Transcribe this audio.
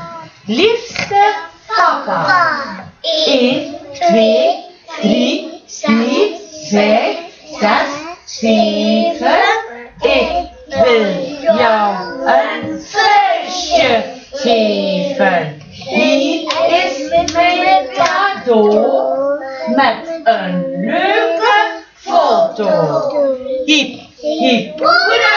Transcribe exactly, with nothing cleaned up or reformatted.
Liefste papa. één, twee, drie, vier, vijf, zes, zeven. Ik wil jou een vuistje geven. Hier is mijn cadeau met een leuke foto. Hiep, hiep, hoera!